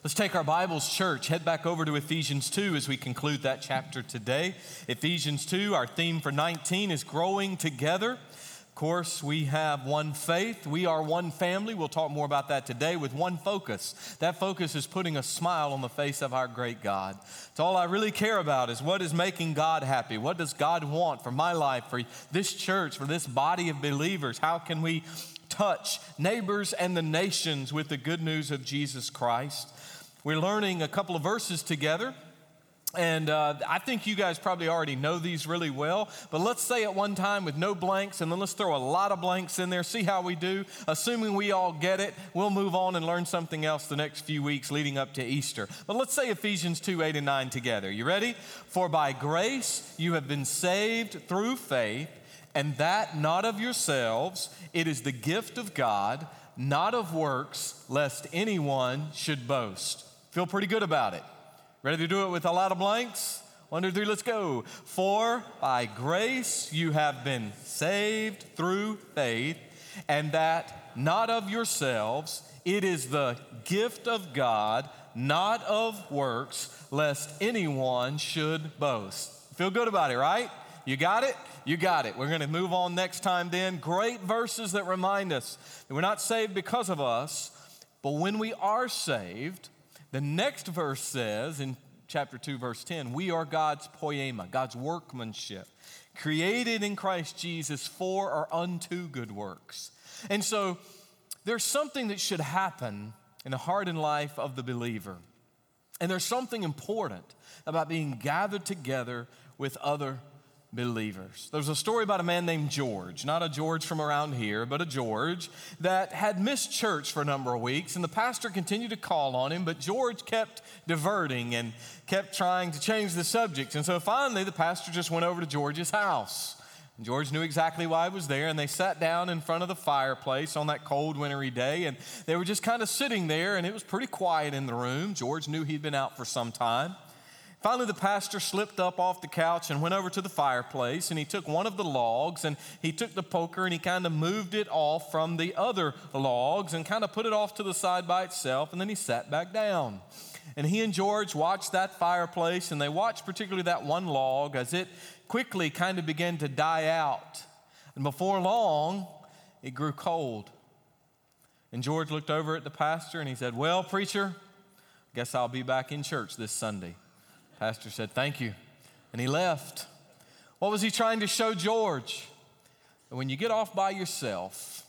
Let's take our Bibles, church, head back over to Ephesians 2 as we conclude that chapter today. Ephesians 2, our theme for 19 is growing together. Of course, we have one faith. We are one family. We'll talk more about that today with one focus. That focus is putting a smile on the face of our great God. It's all I really care about is what is making God happy. What does God want for my life, for this church, for this body of believers? How can we touch neighbors and the nations with the good news of Jesus Christ? We're learning a couple of verses together, and I think you guys probably already know these really well, but let's say it one time with no blanks, and then let's throw a lot of blanks in there, see how we do. Assuming we all get it, we'll move on and learn something else the next few weeks leading up to Easter. But let's say Ephesians 2, 8 and 9 together. You ready? For by grace you have been saved through faith, and that not of yourselves, it is the gift of God, not of works, lest anyone should boast. Feel pretty good about it. Ready to do it with a lot of blanks? 1, 2, 3, let's go. For by grace you have been saved through faith, and that not of yourselves, it is the gift of God, not of works, lest anyone should boast. Feel good about it, right? You got it? You got it. We're going to move on next time then. Great verses that remind us that we're not saved because of us, but when we are saved, the next verse says in chapter 2, verse 10, we are God's poema, God's workmanship, created in Christ Jesus for or unto good works. And so there's something that should happen in the heart and life of the believer. And there's something important about being gathered together with other believers. There's a story about a man named George, not a George from around here, but a George that had missed church for a number of weeks, and the pastor continued to call on him, but George kept diverting and kept trying to change the subject. And so finally, the pastor just went over to George's house. And George knew exactly why he was there, and they sat down in front of the fireplace on that cold, wintry day, and they were just kind of sitting there, and it was pretty quiet in the room. George knew he'd been out for some time. Finally, the pastor slipped up off the couch and went over to the fireplace, and he took one of the logs, and he took the poker, and he kind of moved it off from the other logs and kind of put it off to the side by itself, and then he sat back down. And he and George watched that fireplace, and they watched particularly that one log as it quickly kind of began to die out. And before long, it grew cold. And George looked over at the pastor, and he said, "Well, preacher, guess I'll be back in church this Sunday." Pastor said, "Thank you," and he left. What was he trying to show George? That when you get off by yourself,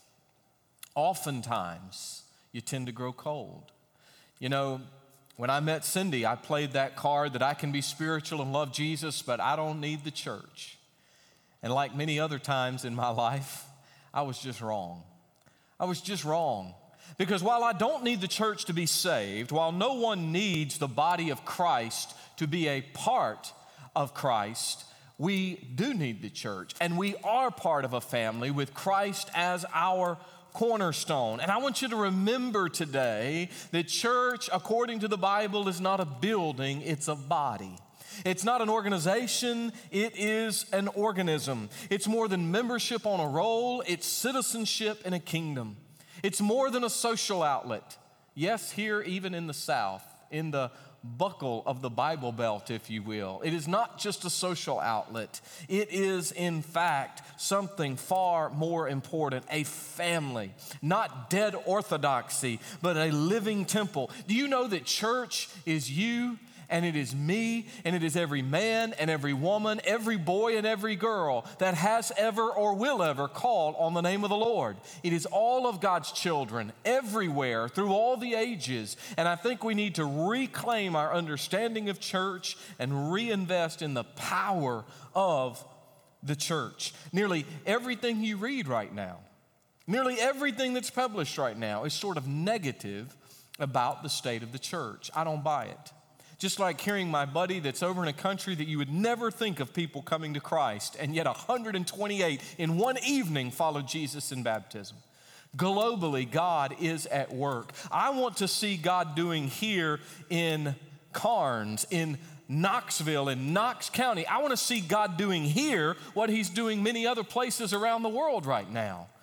oftentimes you tend to grow cold. You know, when I met Cindy, I played that card that I can be spiritual and love Jesus, but I don't need the church. And like many other times in my life, I was just wrong. I was just wrong. Because while I don't need the church to be saved, while no one needs the body of Christ to be a part of Christ, we do need the church. And we are part of a family with Christ as our cornerstone. And I want you to remember today that church, according to the Bible, is not a building, it's a body. It's not an organization, it is an organism. It's more than membership on a roll, it's citizenship in a kingdom. It's more than a social outlet. Yes, here even in the South, in the buckle of the Bible Belt, if you will. It is not just a social outlet. It is, in fact, something far more important, a family. Not dead orthodoxy, but a living temple. Do you know that church is you? And it is me, and it is every man and every woman, every boy and every girl that has ever or will ever called on the name of the Lord. It is all of God's children everywhere through all the ages. And I think we need to reclaim our understanding of church and reinvest in the power of the church. Nearly everything you read right now, nearly everything that's published right now is sort of negative about the state of the church. I don't buy it. Just like hearing my buddy that's over in a country that you would never think of people coming to Christ, and yet 128 in one evening followed Jesus in baptism. Globally, God is at work. I want to see God doing here in Carnes, in Knoxville, in Knox County. I want to see God doing here what he's doing many other places around the world right now.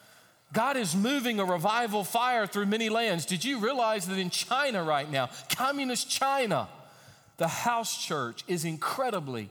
God is moving a revival fire through many lands. Did you realize that in China right now, communist China, the house church is incredibly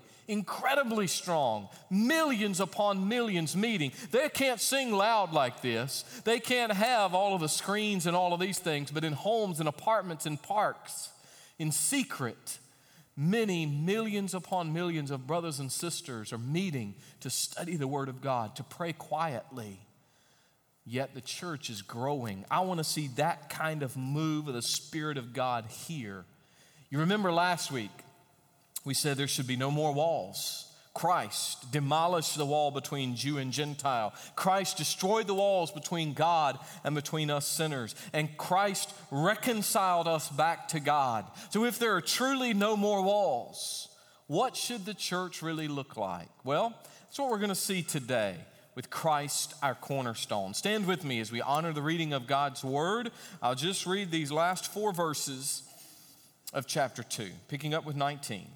strong. Millions upon millions meeting. They can't sing loud like this. They can't have all of the screens and all of these things, but in homes and apartments and parks, in secret, many millions upon millions of brothers and sisters are meeting to study the Word of God, to pray quietly. Yet the church is growing. I want to see that kind of move of the Spirit of God here. You remember last week, we said there should be no more walls. Christ demolished the wall between Jew and Gentile. Christ destroyed the walls between God and between us sinners. And Christ reconciled us back to God. So if there are truly no more walls, what should the church really look like? Well, that's what we're going to see today with Christ, our cornerstone. Stand with me as we honor the reading of God's word. I'll just read these last 4 verses of chapter 2, picking up with 19.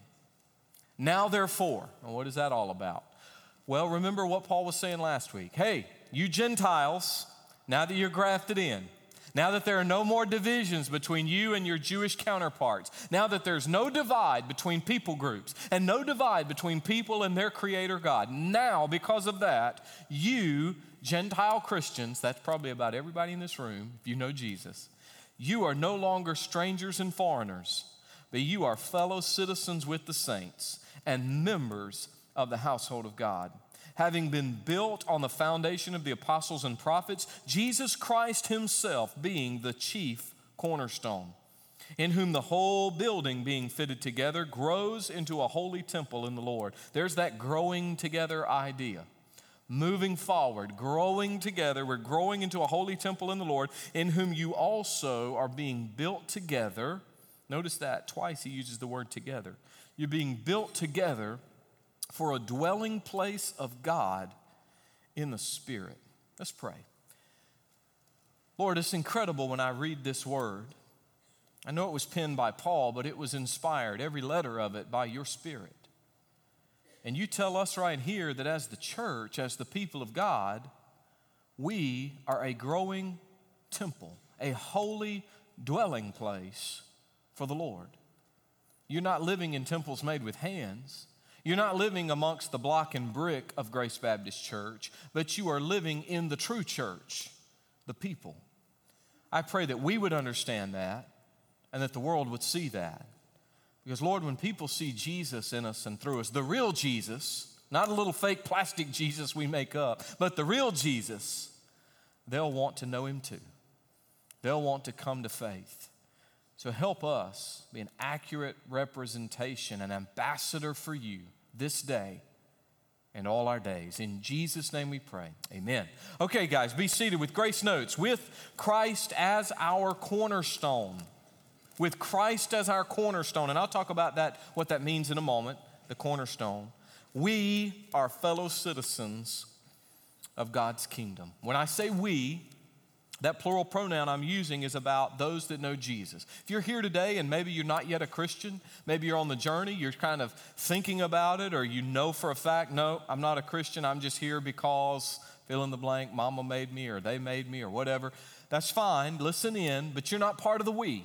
Now therefore, and what is that all about? Well, remember what Paul was saying last week. Hey, you Gentiles, now that you're grafted in, now that there are no more divisions between you and your Jewish counterparts, now that there's no divide between people groups and no divide between people and their Creator God, now because of that, you Gentile Christians, that's probably about everybody in this room, if you know Jesus, you are no longer strangers and foreigners, but you are fellow citizens with the saints and members of the household of God, having been built on the foundation of the apostles and prophets, Jesus Christ himself being the chief cornerstone, in whom the whole building being fitted together grows into a holy temple in the Lord. There's that growing together idea. Moving forward, growing together, we're growing into a holy temple in the Lord, in whom you also are being built together. Notice that twice he uses the word together. You're being built together for a dwelling place of God in the Spirit. Let's pray. Lord, it's incredible when I read this word. I know it was penned by Paul, but it was inspired, every letter of it, by your Spirit. And you tell us right here that as the church, as the people of God, we are a growing temple, a holy dwelling place for the Lord. You're not living in temples made with hands. You're not living amongst the block and brick of Grace Baptist Church, but you are living in the true church, the people. I pray that we would understand that and that the world would see that. Because, Lord, when people see Jesus in us and through us, the real Jesus, not a little fake plastic Jesus we make up, but the real Jesus, they'll want to know him too. They'll want to come to faith. So help us be an accurate representation, an ambassador for you this day and all our days. In Jesus' name we pray. Amen. Okay, guys, be seated with Grace Notes. With Christ as our cornerstone. With Christ as our cornerstone. And I'll talk about that, what that means in a moment, the cornerstone. We are fellow citizens of God's kingdom. When I say we, that plural pronoun I'm using is about those that know Jesus. If you're here today and maybe you're not yet a Christian, maybe you're on the journey, you're kind of thinking about it, or you know for a fact, no, I'm not a Christian, I'm just here because fill in the blank, mama made me or they made me or whatever. That's fine, listen in, but you're not part of the we.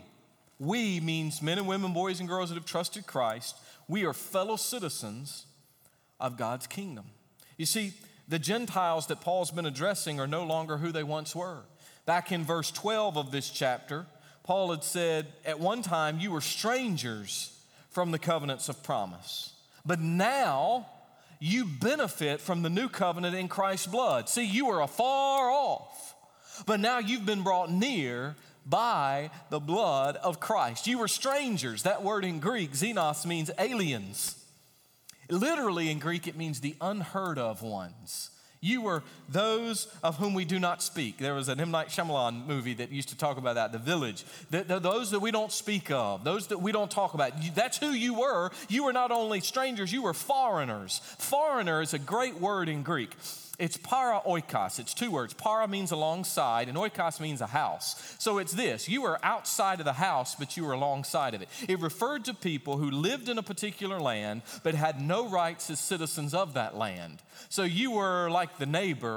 We means men and women, boys and girls that have trusted Christ. We are fellow citizens of God's kingdom. You see, the Gentiles that Paul's been addressing are no longer who they once were. Back in verse 12 of this chapter, Paul had said, at one time you were strangers from the covenants of promise, but now you benefit from the new covenant in Christ's blood. See, you were afar off, but now you've been brought near by the blood of Christ. You were strangers. That word in Greek, xenos, means aliens. Literally in Greek, it means the unheard of ones. You were those of whom we do not speak. There was an M. Night Shyamalan movie that used to talk about that, The Village. Those that we don't speak of, those that we don't talk about. That's who you were. You were not only strangers, you were foreigners. Foreigner is a great word in Greek. It's para oikos. It's 2 words. Para means alongside, and oikos means a house. So it's this. You were outside of the house, but you were alongside of it. It referred to people who lived in a particular land, but had no rights as citizens of that land. So you were like the neighbor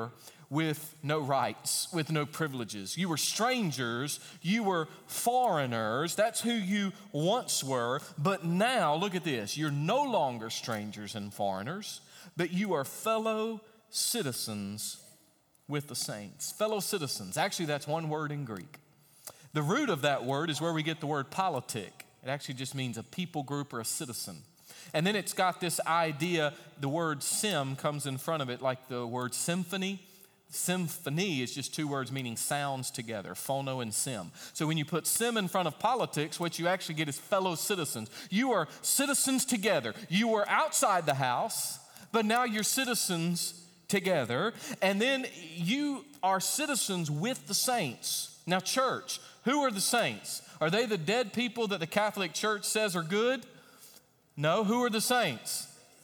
with no rights, with no privileges. You were strangers, you were foreigners. That's who you once were. But now, look at this, you're no longer strangers and foreigners, but you are fellow citizens with the saints. Fellow citizens. Actually, that's one word in Greek. The root of that word is where we get the word politic. It actually just means a people group or a citizen. And then it's got this idea, the word sim comes in front of it like the word symphony. Symphony is just two words meaning sounds together, phono and sim. So when you put sim in front of politics, what you actually get is fellow citizens. You are citizens together. You were outside the house, but now you're citizens together. And then you are citizens with the saints. Now, church, who are the saints? Are they the dead people that the Catholic Church says are good? No, who are the saints?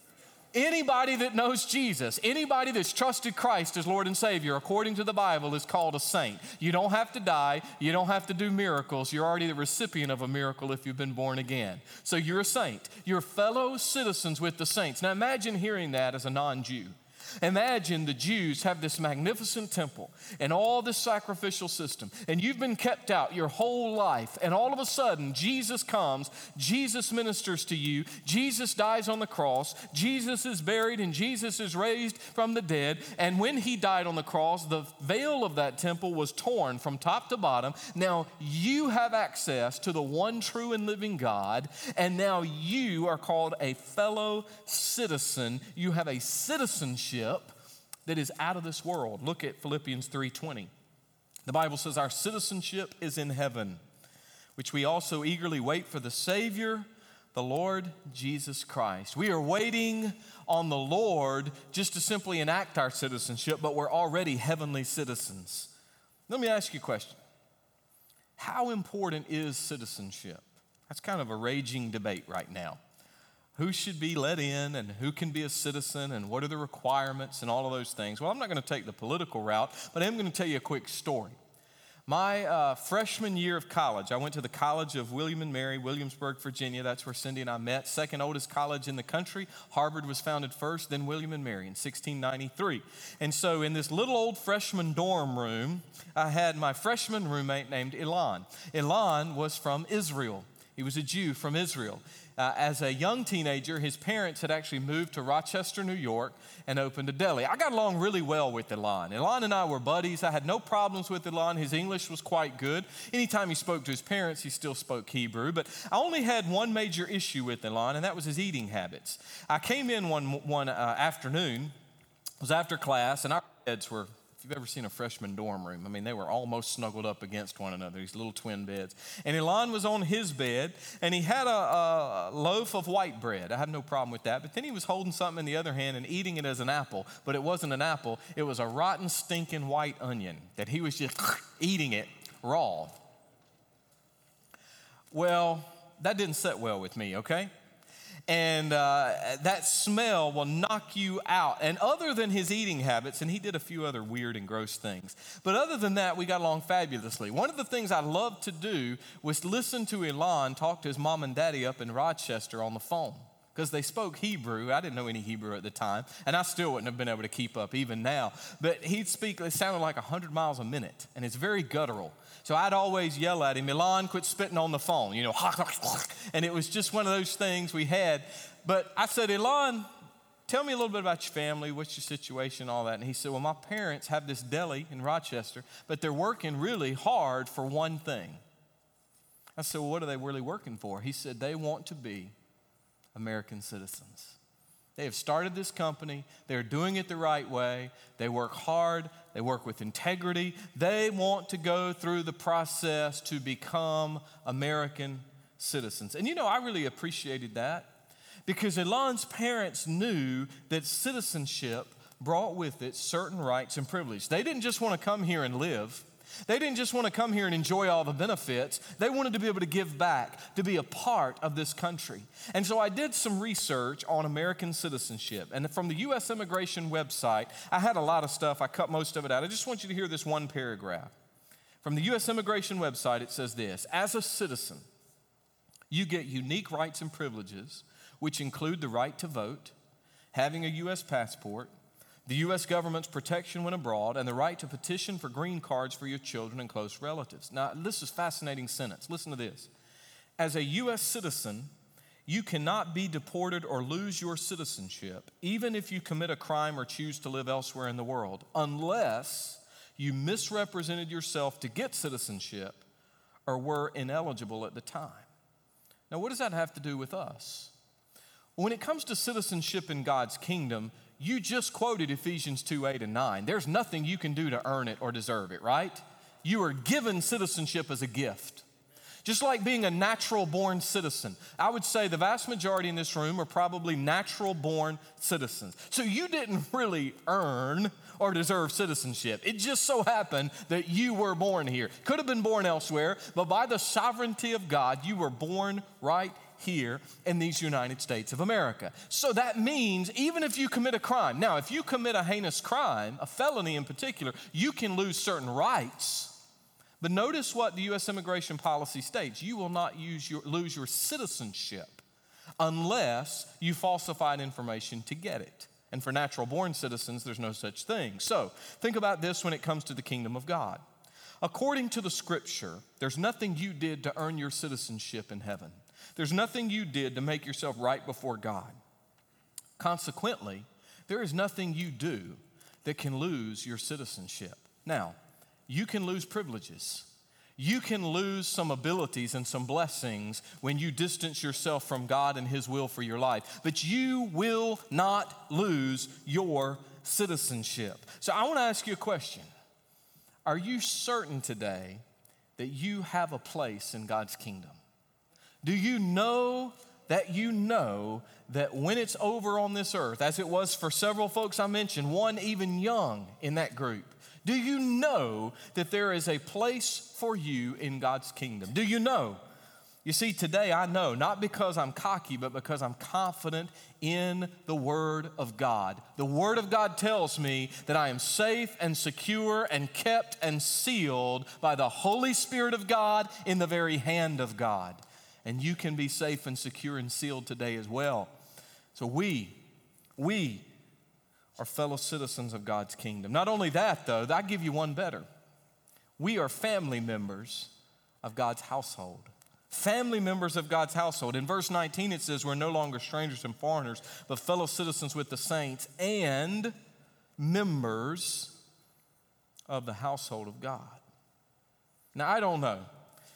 Anybody that knows Jesus, anybody that's trusted Christ as Lord and Savior, according to the Bible, is called a saint. You don't have to die. You don't have to do miracles. You're already the recipient of a miracle if you've been born again. So you're a saint. You're fellow citizens with the saints. Now imagine hearing that as a non-Jew. Imagine the Jews have this magnificent temple and all this sacrificial system, and you've been kept out your whole life, and all of a sudden Jesus comes, Jesus ministers to you, Jesus dies on the cross, Jesus is buried, and Jesus is raised from the dead. And when he died on the cross, the veil of that temple was torn from top to bottom. Now you have access to the one true and living God, and now you are called a fellow citizen. You have a citizenship that is out of this world. Look at Philippians 3:20. The Bible says our citizenship is in heaven, which we also eagerly wait for the Savior, the Lord Jesus Christ. We are waiting on the Lord just to simply enact our citizenship, but we're already heavenly citizens. Let me ask you a question. How important is citizenship? That's kind of a raging debate right now. Who should be let in and who can be a citizen and what are the requirements and all of those things? Well, I'm not going to take the political route, but I am going to tell you a quick story. My freshman year of college, I went to the College of William and Mary, Williamsburg, Virginia. That's where Cindy and I met. Second oldest college in the country. Harvard was founded first, then William and Mary in 1693. And so in this little old freshman dorm room, I had my freshman roommate named Ilan. Ilan was from Israel. He was a Jew from Israel. As a young teenager, his parents had actually moved to Rochester, New York, and opened a deli. I got along really well with Ilan. Ilan and I were buddies. I had no problems with Ilan. His English was quite good. Anytime he spoke to his parents, he still spoke Hebrew. But I only had one major issue with Ilan, and that was his eating habits. I came in one afternoon. It was after class, and our beds were, if you've ever seen a freshman dorm room, I mean, they were almost snuggled up against one another, these little twin beds. And Ilan was on his bed, and he had a loaf of white bread. I had no problem with that. But then he was holding something in the other hand and eating it as an apple. But it wasn't an apple. It was a rotten, stinking white onion that he was just eating it raw. Well, that didn't sit well with me, okay? And that smell will knock you out. And other than his eating habits, and he did a few other weird and gross things, but other than that, we got along fabulously. One of the things I loved to do was listen to Ilan talk to his mom and daddy up in Rochester on the phone, because they spoke Hebrew. I didn't know any Hebrew at the time, and I still wouldn't have been able to keep up even now. But he'd speak, it sounded like 100 miles a minute, and it's very guttural. So I'd always yell at him, Ilan, quit spitting on the phone, you know, and it was just one of those things we had. But I said, Ilan, tell me a little bit about your family, what's your situation, all that. And he said, well, my parents have this deli in Rochester, but they're working really hard for one thing. I said, well, what are they really working for? He said, they want to be American citizens. They have started this company. They're doing it the right way. They work hard. They work with integrity. They want to go through the process to become American citizens. And you know, I really appreciated that because Ilan's parents knew that citizenship brought with it certain rights and privileges. They didn't just want to come here and live. They didn't just want to come here and enjoy all the benefits. They wanted to be able to give back, to be a part of this country. And so I did some research on American citizenship. And from the U.S. Immigration website, I had a lot of stuff. I cut most of it out. I just want you to hear this one paragraph. From the U.S. Immigration website, it says this: as a citizen, you get unique rights and privileges, which include the right to vote, having a U.S. passport, the U.S. government's protection when abroad, and the right to petition for green cards for your children and close relatives. Now, this is a fascinating sentence. Listen to this. As a U.S. citizen, you cannot be deported or lose your citizenship, even if you commit a crime or choose to live elsewhere in the world, unless you misrepresented yourself to get citizenship or were ineligible at the time. Now, what does that have to do with us? When it comes to citizenship in God's kingdom, you just quoted Ephesians 2:8 and 9. There's nothing you can do to earn it or deserve it, right? You are given citizenship as a gift. Just like being a natural-born citizen. I would say the vast majority in this room are probably natural-born citizens. So you didn't really earn or deserve citizenship. It just so happened that you were born here. Could have been born elsewhere, but by the sovereignty of God, you were born right here in these United States of America. So that means even if you commit a crime, now if you commit a heinous crime, a felony in particular, you can lose certain rights. But notice what the U.S. immigration policy states. You will not lose your citizenship unless you falsified information to get it. And for natural-born citizens, there's no such thing. So think about this when it comes to the kingdom of God. According to the Scripture, there's nothing you did to earn your citizenship in heaven. There's nothing you did to make yourself right before God. Consequently, there is nothing you do that can lose your citizenship. Now, you can lose privileges. You can lose some abilities and some blessings when you distance yourself from God and His will for your life. But you will not lose your citizenship. So I want to ask you a question. Are you certain today that you have a place in God's kingdom? Do you know that when it's over on this earth, as it was for several folks I mentioned, one even young in that group, do you know that there is a place for you in God's kingdom? Do you know? You see, today I know, not because I'm cocky, but because I'm confident in the Word of God. The Word of God tells me that I am safe and secure and kept and sealed by the Holy Spirit of God in the very hand of God. And you can be safe and secure and sealed today as well. So we are fellow citizens of God's kingdom. Not only that, though, I give you one better. We are family members of God's household. Family members of God's household. In verse 19, it says, we're no longer strangers and foreigners, but fellow citizens with the saints and members of the household of God. Now, I don't know.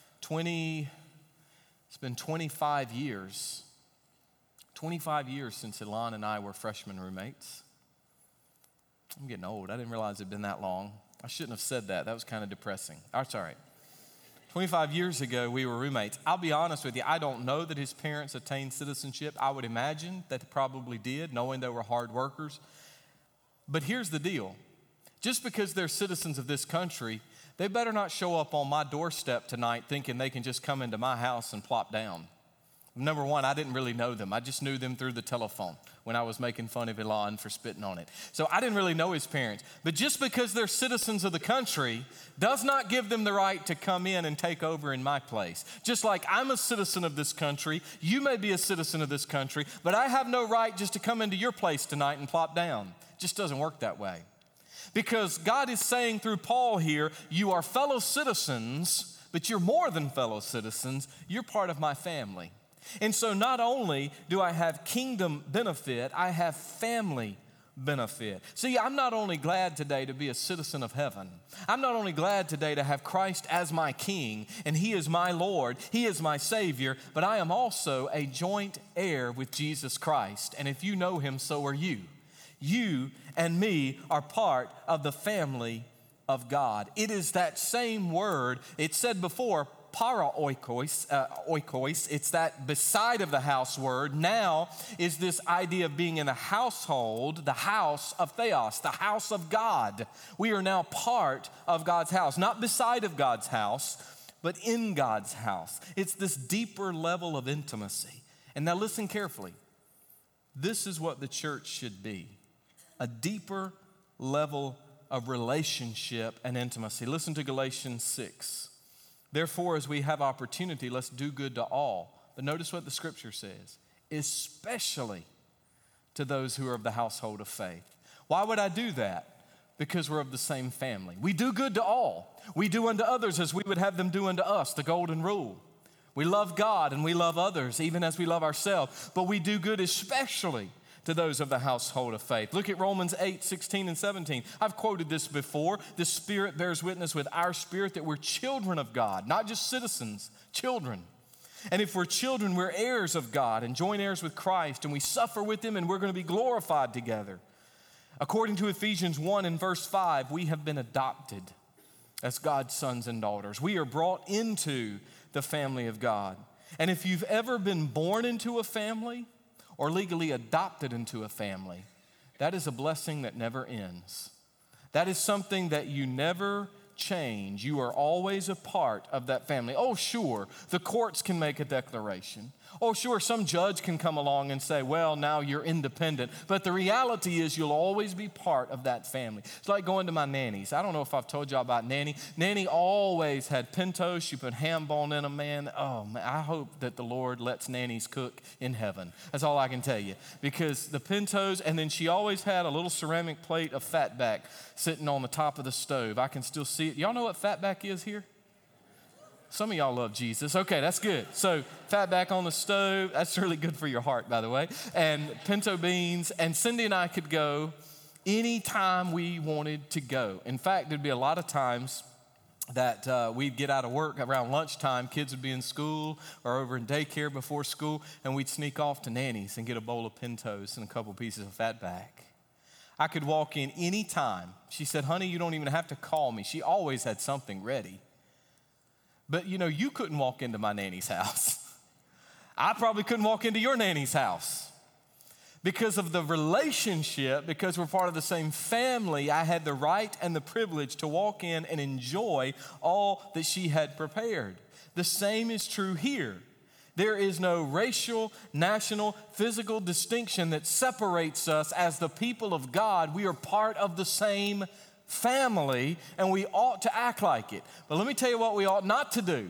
It's been 25 years. 25 years since Ilan and I were freshman roommates. I'm getting old. I didn't realize it'd been that long. I shouldn't have said that. That was kind of depressing. That's all right. 25 years ago, we were roommates. I'll be honest with you, I don't know that his parents attained citizenship. I would imagine that they probably did, knowing they were hard workers. But here's the deal. Just because they're citizens of this country, they better not show up on my doorstep tonight thinking they can just come into my house and plop down. Number one, I didn't really know them. I just knew them through the telephone when I was making fun of Ilan for spitting on it. So I didn't really know his parents. But just because they're citizens of the country does not give them the right to come in and take over in my place. Just like I'm a citizen of this country, you may be a citizen of this country, but I have no right just to come into your place tonight and plop down. It just doesn't work that way. Because God is saying through Paul here, you are fellow citizens, but you're more than fellow citizens. You're part of my family. And so not only do I have kingdom benefit, I have family benefit. See, I'm not only glad today to be a citizen of heaven. I'm not only glad today to have Christ as my King, and He is my Lord, He is my Savior, but I am also a joint heir with Jesus Christ. And if you know Him, so are you. You and me are part of the family of God. It is that same word, it said before, oikos, it's that beside of the house word. Now is this idea of being in a household, the house of theos, the house of God. We are now part of God's house, not beside of God's house, but in God's house. It's this deeper level of intimacy. And now listen carefully. This is what the church should be, a deeper level of relationship and intimacy. Listen to Galatians 6. Therefore, as we have opportunity, let's do good to all. But notice what the scripture says, especially to those who are of the household of faith. Why would I do that? Because we're of the same family. We do good to all. We do unto others as we would have them do unto us, the golden rule. We love God and we love others, even as we love ourselves. But we do good especially to those of the household of faith. Look at Romans 8, 16 and 17. I've quoted this before. The Spirit bears witness with our spirit that we're children of God, not just citizens, children. And if we're children, we're heirs of God and joint heirs with Christ, and we suffer with Him, and we're going to be glorified together. According to Ephesians 1 and verse 5, we have been adopted as God's sons and daughters. We are brought into the family of God. And if you've ever been born into a family or legally adopted into a family, that is a blessing that never ends. That is something that you never change. You are always a part of that family. Oh, sure, the courts can make a declaration. Oh, sure, some judge can come along and say, well, now you're independent. But the reality is you'll always be part of that family. It's like going to my nannies. I don't know if I've told y'all about Nanny. Nanny always had pintos. She put ham bone in them, man. Oh, man, I hope that the Lord lets nannies cook in heaven. That's all I can tell you. Because the pintos, and then she always had a little ceramic plate of fatback sitting on the top of the stove. I can still see it. Y'all know what fatback is here? Some of y'all love Jesus. Okay, that's good. So fatback on the stove, that's really good for your heart, by the way. And pinto beans, and Cindy and I could go anytime we wanted to go. In fact, there'd be a lot of times that we'd get out of work around lunchtime. Kids would be in school or over in daycare before school, and we'd sneak off to Nanny's and get a bowl of pintos and a couple pieces of fatback. I could walk in any time. She said, honey, you don't even have to call me. She always had something ready. But, you know, you couldn't walk into my nanny's house. I probably couldn't walk into your nanny's house. Because of the relationship, because we're part of the same family, I had the right and the privilege to walk in and enjoy all that she had prepared. The same is true here. There is no racial, national, physical distinction that separates us as the people of God. We are part of the same family, and we ought to act like it. But let me tell you what we ought not to do.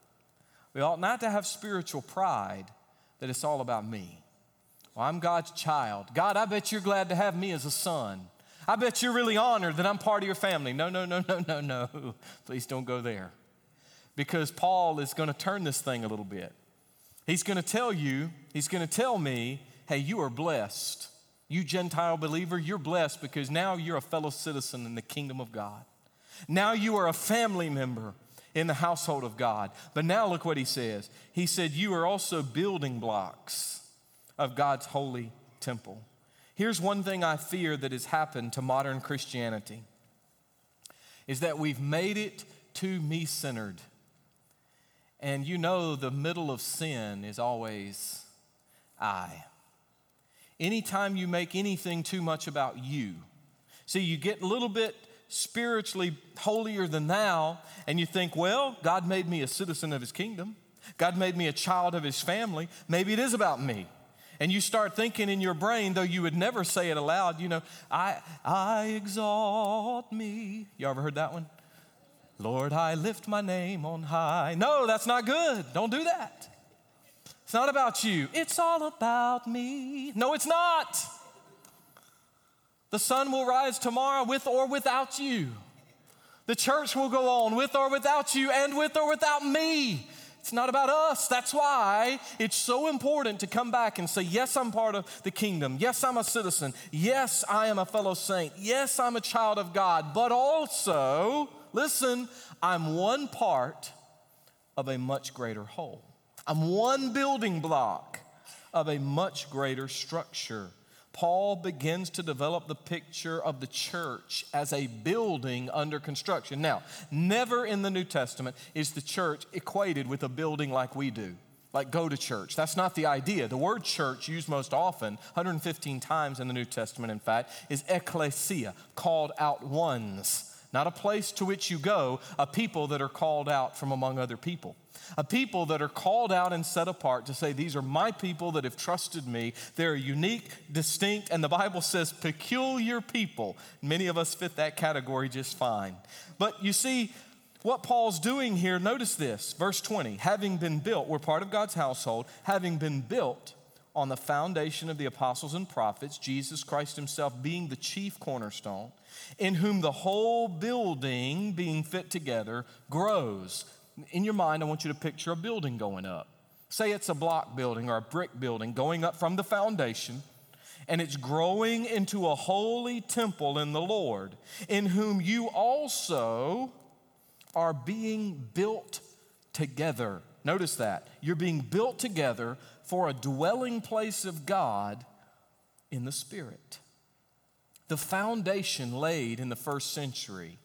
We ought not to have spiritual pride that it's all about me. Well, I'm God's child. God, I bet you're glad to have me as a son. I bet you're really honored that I'm part of your family. No. Please don't go there. Because Paul is going to turn this thing a little bit. He's going to tell you, he's going to tell me, hey, you are blessed. You Gentile believer, you're blessed because now you're a fellow citizen in the kingdom of God. Now you are a family member in the household of God. But now look what he says. He said, you are also building blocks of God's holy temple. Here's one thing I fear that has happened to modern Christianity, is that we've made it too me-centered. And you know the middle of sin is always I. Anytime you make anything too much about you, see, you get a little bit spiritually holier than thou, and you think, well, God made me a citizen of His kingdom. God made me a child of His family. Maybe it is about me. And you start thinking in your brain, though you would never say it aloud, you know, I exalt me. You ever heard that one? Lord, I lift my name on high. No, that's not good. Don't do that. It's not about you. It's all about me. No, it's not. The sun will rise tomorrow with or without you. The church will go on with or without you and with or without me. It's not about us. That's why it's so important to come back and say, yes, I'm part of the kingdom. Yes, I'm a citizen. Yes, I am a fellow saint. Yes, I'm a child of God. But also, listen, I'm one part of a much greater whole. I'm one building block of a much greater structure. Paul begins to develop the picture of the church as a building under construction. Now, never in the New Testament is the church equated with a building like we do, like go to church. That's not the idea. The word church, used most often, 115 times in the New Testament, in fact, is ecclesia, called out ones. Not a place to which you go, a people that are called out from among other people. A people that are called out and set apart to say, these are my people that have trusted me. They're unique, distinct, and the Bible says peculiar people. Many of us fit that category just fine. But you see, what Paul's doing here, notice this, verse 20, having been built, we're part of God's household, having been built on the foundation of the apostles and prophets, Jesus Christ himself being the chief cornerstone, in whom the whole building being fit together grows. In your mind, I want you to picture a building going up. Say it's a block building or a brick building going up from the foundation, and it's growing into a holy temple in the Lord, in whom you also are being built together. Notice that. You're being built together for a dwelling place of God in the Spirit. The foundation laid in the first century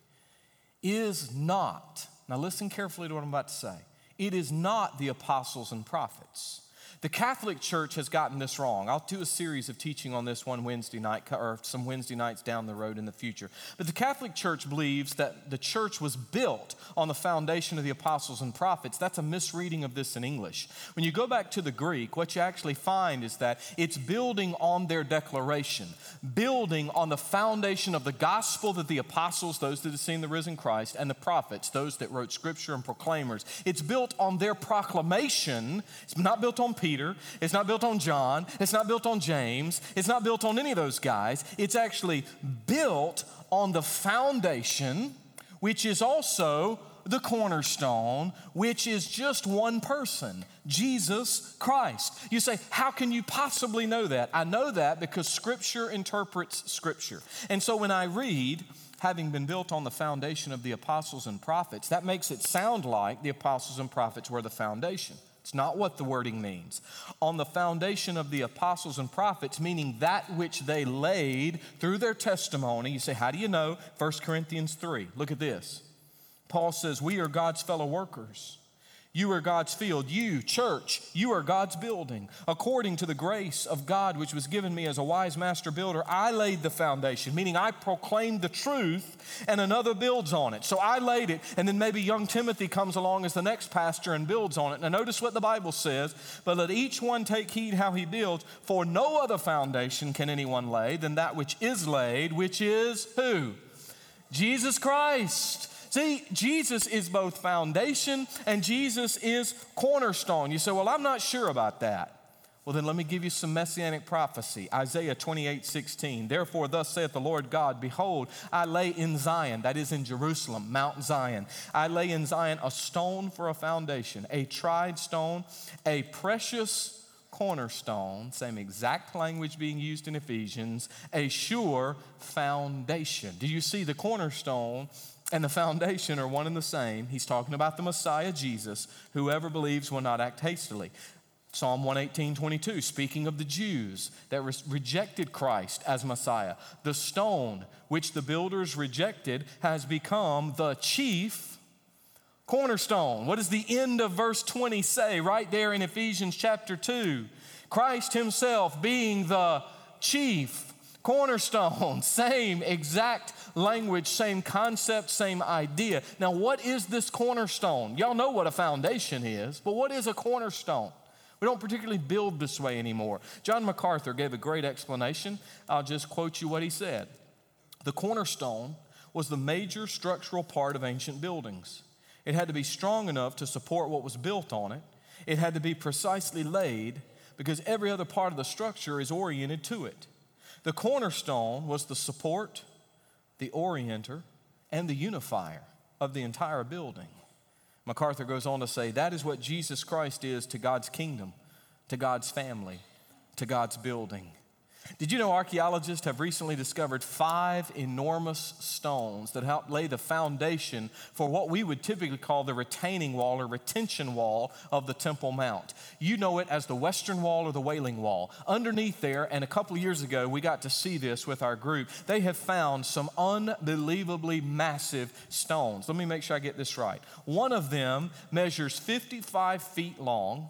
is not, now listen carefully to what I'm about to say, it is not the apostles and prophets. The Catholic Church has gotten this wrong. I'll do a series of teaching on this one Wednesday night, or some Wednesday nights down the road in the future. But the Catholic Church believes that the church was built on the foundation of the apostles and prophets. That's a misreading of this in English. When you go back to the Greek, what you actually find is that it's building on their declaration, building on the foundation of the gospel that the apostles, those that have seen the risen Christ, and the prophets, those that wrote scripture and proclaimers. It's built on their proclamation. It's not built on Peter. It's not built on John. It's not built on James. It's not built on any of those guys. It's actually built on the foundation, which is also the cornerstone, which is just one person, Jesus Christ. You say, how can you possibly know that? I know that because Scripture interprets Scripture. And so when I read, having been built on the foundation of the apostles and prophets, that makes it sound like the apostles and prophets were the foundation. It's not what the wording means. On the foundation of the apostles and prophets, meaning that which they laid through their testimony. You say, how do you know? 1 Corinthians 3. Look at this. Paul says, we are God's fellow workers. You are God's field. You, church, you are God's building. According to the grace of God which was given me as a wise master builder, I laid the foundation, meaning I proclaimed the truth and another builds on it. So I laid it, and then maybe young Timothy comes along as the next pastor and builds on it. Now notice what the Bible says, but let each one take heed how he builds, for no other foundation can anyone lay than that which is laid, which is who? Jesus Christ. See, Jesus is both foundation and Jesus is cornerstone. You say, well, I'm not sure about that. Well, then let me give you some messianic prophecy. Isaiah 28:16. Therefore, thus saith the Lord God, behold, I lay in Zion, that is in Jerusalem, Mount Zion. I lay in Zion a stone for a foundation, a tried stone, a precious cornerstone, same exact language being used in Ephesians, a sure foundation. Do you see the cornerstone and the foundation are one and the same? He's talking about the Messiah, Jesus. Whoever believes will not act hastily. Psalm 118:22, speaking of the Jews that rejected Christ as Messiah. The stone which the builders rejected has become the chief cornerstone. What does the end of verse 20 say right there in Ephesians chapter 2? Christ himself being the chief cornerstone. Same exact language, same concept, same idea. Now, what is this cornerstone? Y'all know what a foundation is, but what is a cornerstone? We don't particularly build this way anymore. John MacArthur gave a great explanation. I'll just quote you what he said. The cornerstone was the major structural part of ancient buildings. It had to be strong enough to support what was built on it. It had to be precisely laid because every other part of the structure is oriented to it. The cornerstone was the support, the orienter, and the unifier of the entire building. MacArthur goes on to say, that is what Jesus Christ is to God's kingdom, to God's family, to God's building. Did you know archaeologists have recently discovered 5 enormous stones that help lay the foundation for what we would typically call the retaining wall or retention wall of the Temple Mount? You know it as the Western Wall or the Wailing Wall. Underneath there, and a couple of years ago, we got to see this with our group, they have found some unbelievably massive stones. Let me make sure I get this right. One of them measures 55 feet long,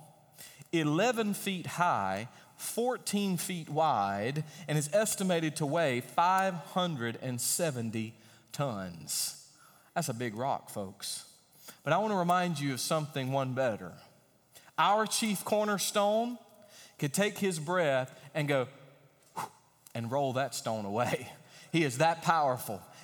11 feet high, 14 feet wide, and is estimated to weigh 570 tons. That's a big rock, folks. But I want to remind you of something one better. Our chief cornerstone could take his breath and go and roll that stone away. He is that powerful.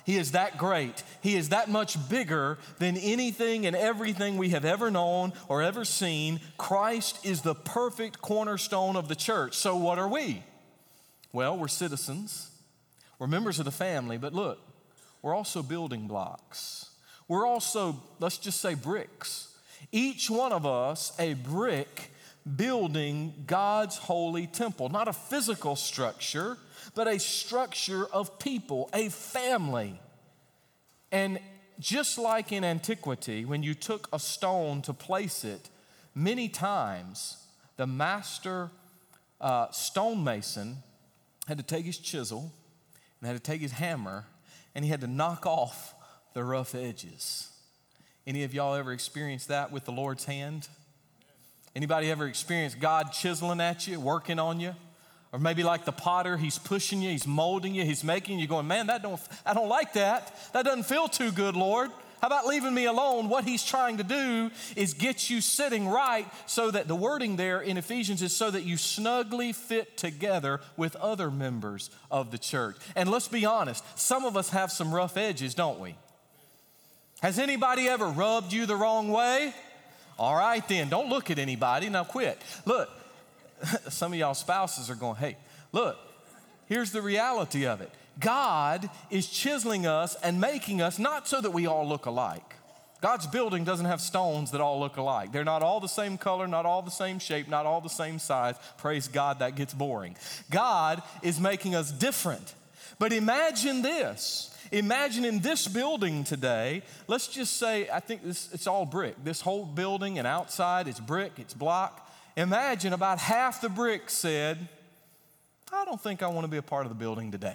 He is that great. He is that much bigger than anything and everything we have ever known or ever seen. Christ is the perfect cornerstone of the church. So what are we? Well, we're citizens. We're members of the family, but look, we're also building blocks. We're also, let's just say, bricks. Each one of us a brick building God's holy temple. Not a physical structure, but a structure of people, a family. And just like in antiquity, when you took a stone to place it, many times the master stonemason had to take his chisel and had to take his hammer, and he had to knock off the rough edges. Any of y'all ever experienced that with the Lord's hand? Anybody ever experienced God chiseling at you, working on you? Or maybe like the potter, he's pushing you, he's molding you, he's making you going, man, I don't like that. That doesn't feel too good, Lord. How about leaving me alone? What he's trying to do is get you sitting right so that the wording there in Ephesians is so that you snugly fit together with other members of the church. And let's be honest, some of us have some rough edges, don't we? Has anybody ever rubbed you the wrong way? All right then, don't look at anybody. Now quit. Look, some of y'all spouses are going, hey, look, here's the reality of it. God is chiseling us and making us not so that we all look alike. God's building doesn't have stones that all look alike. They're not all the same color, not all the same shape, not all the same size. Praise God, that gets boring. God is making us different. But imagine this. Imagine in this building today, let's just say, I think it's all brick. This whole building and outside, it's brick, it's block. Imagine about half the bricks said, I don't think I want to be a part of the building today.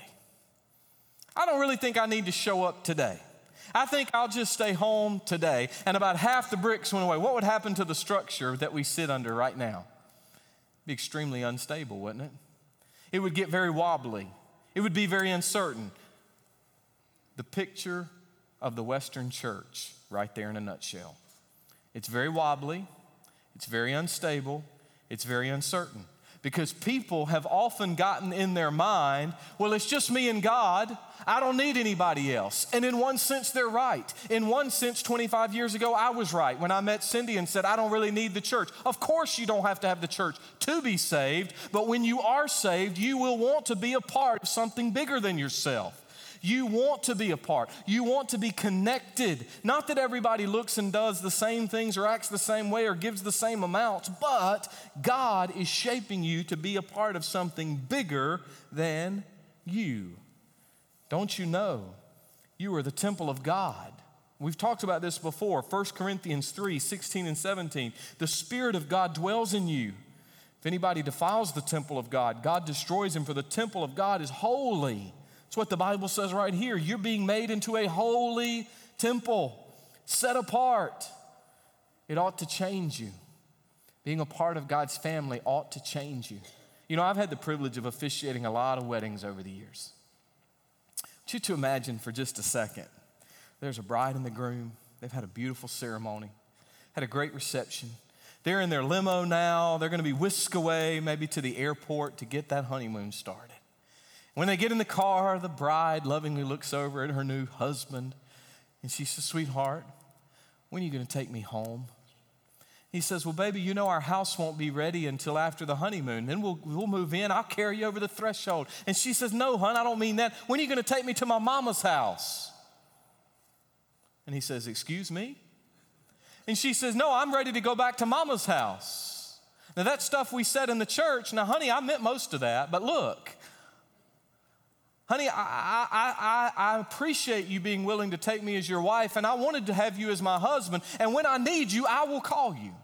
I don't really think I need to show up today. I think I'll just stay home today. And about half the bricks went away. What would happen to the structure that we sit under right now? It'd be extremely unstable, wouldn't it? It would get very wobbly. It would be very uncertain. The picture of the Western church right there in a nutshell. It's very wobbly, it's very unstable, it's very uncertain. Because people have often gotten in their mind, well, it's just me and God. I don't need anybody else. And in one sense, they're right. In one sense, 25 years ago, I was right when I met Cindy and said, I don't really need the church. Of course, you don't have to have the church to be saved. But when you are saved, you will want to be a part of something bigger than yourself. You want to be a part. You want to be connected. Not that everybody looks and does the same things or acts the same way or gives the same amounts, but God is shaping you to be a part of something bigger than you. Don't you know you are the temple of God? We've talked about this before. 1 Corinthians 3, 16 and 17. The Spirit of God dwells in you. If anybody defiles the temple of God, God destroys him, for the temple of God is holy. That's what the Bible says right here. You're being made into a holy temple, set apart. It ought to change you. Being a part of God's family ought to change you. You know, I've had the privilege of officiating a lot of weddings over the years. I want you to imagine for just a second, there's a bride and the groom. They've had a beautiful ceremony, had a great reception. They're in their limo now. They're going to be whisked away maybe to the airport to get that honeymoon started. When they get in the car, the bride lovingly looks over at her new husband and she says, sweetheart, when are you going to take me home? He says, well, baby, you know our house won't be ready until after the honeymoon. Then we'll move in. I'll carry you over the threshold. And she says, no, hon, I don't mean that. When are you going to take me to my mama's house? And he says, excuse me? And she says, no, I'm ready to go back to mama's house. Now, that stuff we said in the church, now, honey, I meant most of that, but look. Honey, I appreciate you being willing to take me as your wife, and I wanted to have you as my husband, and when I need you, I will call you.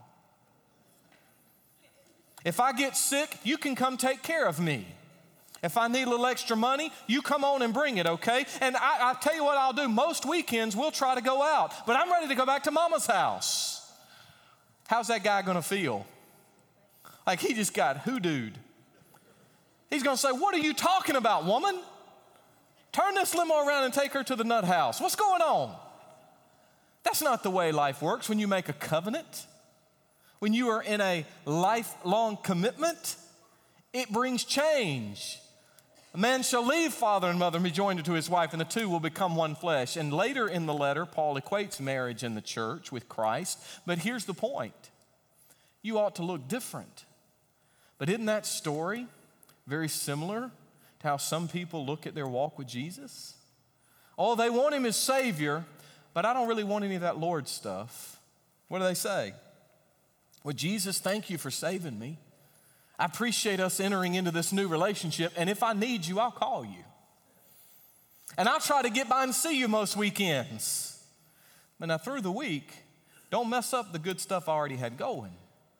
If I get sick, you can come take care of me. If I need a little extra money, you come on and bring it, okay? And I'll tell you what I'll do. Most weekends, we'll try to go out, but I'm ready to go back to mama's house. How's that guy gonna feel? Like he just got hoodooed. He's gonna say, what are you talking about, woman? Turn this limo around and take her to the nut house. What's going on? That's not the way life works when you make a covenant. When you are in a lifelong commitment, it brings change. A man shall leave father and mother and be joined to his wife, and the two will become one flesh. And later in the letter, Paul equates marriage in the church with Christ. But here's the point. You ought to look different. But isn't that story very similar to how some people look at their walk with Jesus? Oh, they want him as Savior, but I don't really want any of that Lord stuff. What do they say? Well, Jesus, thank you for saving me. I appreciate us entering into this new relationship, and if I need you, I'll call you. And I'll try to get by and see you most weekends. But now through the week, don't mess up the good stuff I already had going.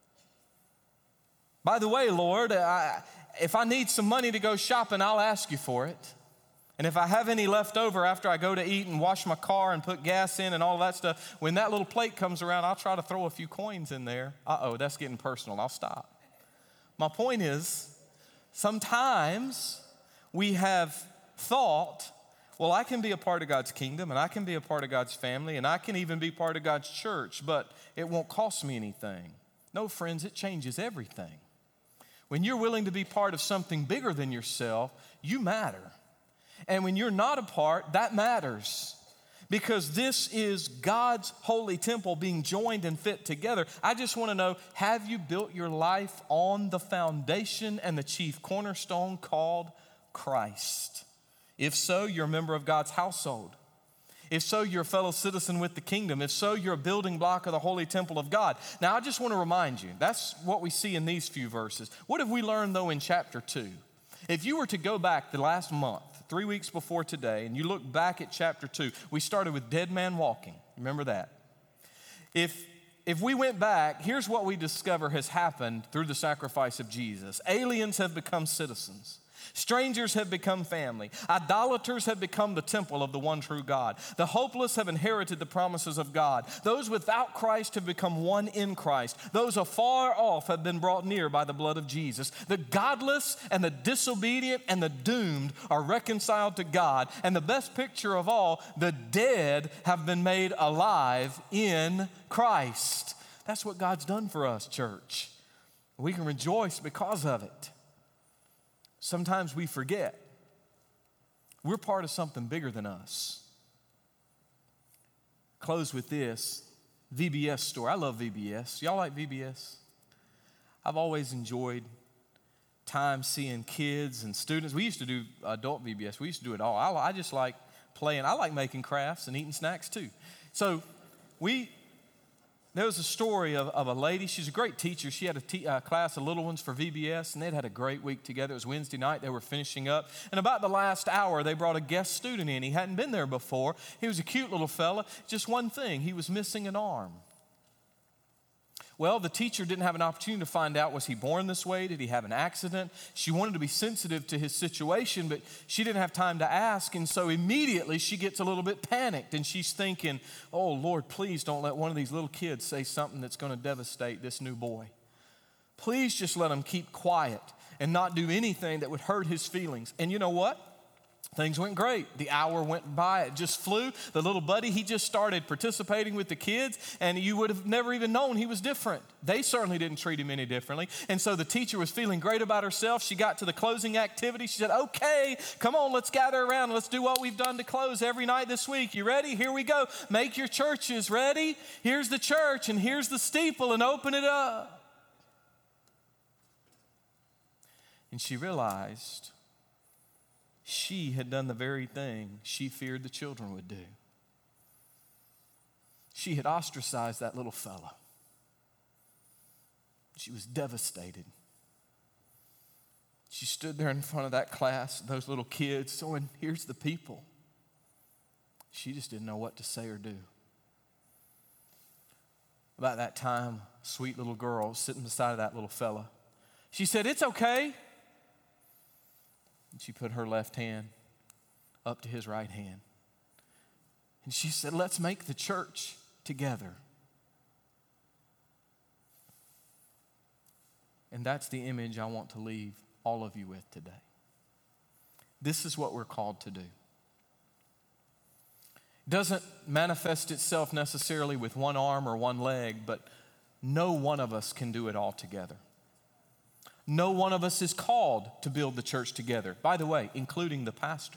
By the way, Lord, if I need some money to go shopping, I'll ask you for it. And if I have any left over after I go to eat and wash my car and put gas in and all that stuff, when that little plate comes around, I'll try to throw a few coins in there. Uh-oh, that's getting personal. I'll stop. My point is, sometimes we have thought, well, I can be a part of God's kingdom, and I can be a part of God's family, and I can even be part of God's church, but it won't cost me anything. No, friends, it changes everything. When you're willing to be part of something bigger than yourself, you matter. And when you're not a part, that matters. Because this is God's holy temple being joined and fit together. I just want to know, have you built your life on the foundation and the chief cornerstone called Christ? If so, you're a member of God's household. If so, you're a fellow citizen with the kingdom. If so, you're a building block of the holy temple of God. Now, I just want to remind you, that's what we see in these few verses. What have we learned, though, in chapter 2? If you were to go back the last month, 3 weeks before today, and you look back at chapter 2, we started with dead man walking. Remember that? If we went back, here's what we discover has happened through the sacrifice of Jesus. Aliens have become citizens. Strangers have become family. Idolaters have become the temple of the one true God. The hopeless have inherited the promises of God. Those without Christ have become one in Christ. Those afar off have been brought near by the blood of Jesus. The godless and the disobedient and the doomed are reconciled to God. And the best picture of all, the dead have been made alive in Christ. That's what God's done for us, church. We can rejoice because of it. Sometimes we forget we're part of something bigger than us. Close with this VBS story. I love VBS. Y'all like VBS? I've always enjoyed time seeing kids and students. We used to do adult VBS. We used to do it all. I just like playing. I like making crafts and eating snacks too. So there was a story of a lady. She's a great teacher. She had a class of little ones for VBS, and they'd had a great week together. It was Wednesday night. They were finishing up. And about the last hour, they brought a guest student in. He hadn't been there before. He was a cute little fella. Just one thing, he was missing an arm. Well, the teacher didn't have an opportunity to find out, was he born this way? Did he have an accident? She wanted to be sensitive to his situation, but she didn't have time to ask. And so immediately she gets a little bit panicked, and she's thinking, oh, Lord, please don't let one of these little kids say something that's going to devastate this new boy. Please just let him keep quiet and not do anything that would hurt his feelings. And you know what? Things went great. The hour went by. It just flew. The little buddy, he just started participating with the kids, and you would have never even known he was different. They certainly didn't treat him any differently. And so the teacher was feeling great about herself. She got to the closing activity. She said, okay, come on, let's gather around. And let's do what we've done to close every night this week. You ready? Here we go. Make your churches ready. Here's the church, and here's the steeple, and open it up. And she realized she had done the very thing she feared the children would do. She had ostracized that little fella. She was devastated. She stood there in front of that class, those little kids, so and here's the people. She just didn't know what to say or do. About that time, a sweet little girl sitting beside that little fella. She said, it's okay. And she put her left hand up to his right hand. And she said, let's make the church together. And that's the image I want to leave all of you with today. This is what we're called to do. It doesn't manifest itself necessarily with one arm or one leg, but no one of us can do it all together. No one of us is called to build the church together. By the way, including the pastor.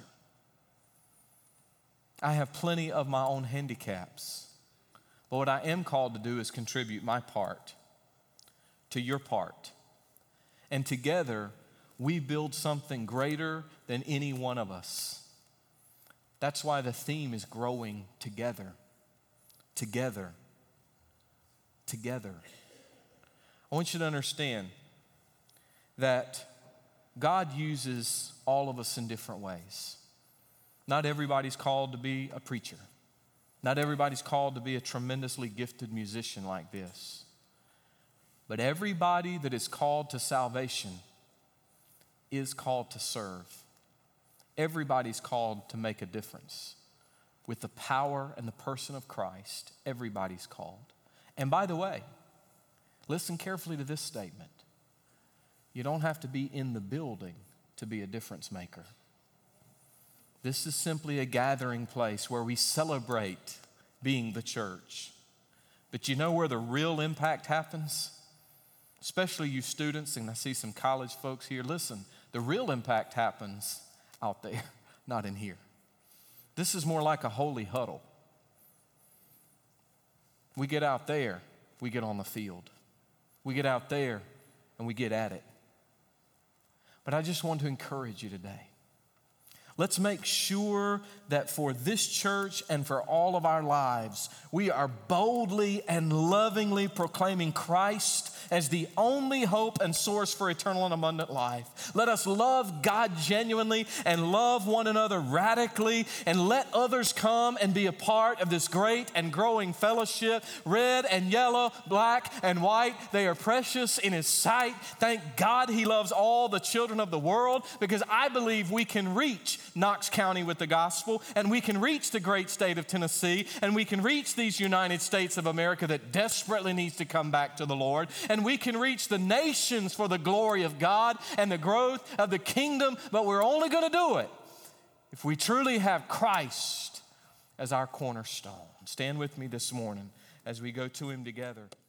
I have plenty of my own handicaps. But what I am called to do is contribute my part to your part. And together, we build something greater than any one of us. That's why the theme is growing together. Together. Together. I want you to understand that God uses all of us in different ways. Not everybody's called to be a preacher. Not everybody's called to be a tremendously gifted musician like this. But everybody that is called to salvation is called to serve. Everybody's called to make a difference. With the power and the person of Christ, everybody's called. And by the way, listen carefully to this statement. You don't have to be in the building to be a difference maker. This is simply a gathering place where we celebrate being the church. But you know where the real impact happens? Especially you students, and I see some college folks here. Listen, the real impact happens out there, not in here. This is more like a holy huddle. We get out there, we get on the field. We get out there and we get at it. But I just want to encourage you today. Let's make sure that for this church and for all of our lives, we are boldly and lovingly proclaiming Christ as the only hope and source for eternal and abundant life. Let us love God genuinely and love one another radically, and let others come and be a part of this great and growing fellowship. Red and yellow, black and white, they are precious in His sight. Thank God He loves all the children of the world, because I believe we can reach Knox County with the gospel, and we can reach the great state of Tennessee, and we can reach these United States of America that desperately needs to come back to the Lord, and we can reach the nations for the glory of God and the growth of the kingdom, but we're only going to do it if we truly have Christ as our cornerstone. Stand with me this morning as we go to Him together.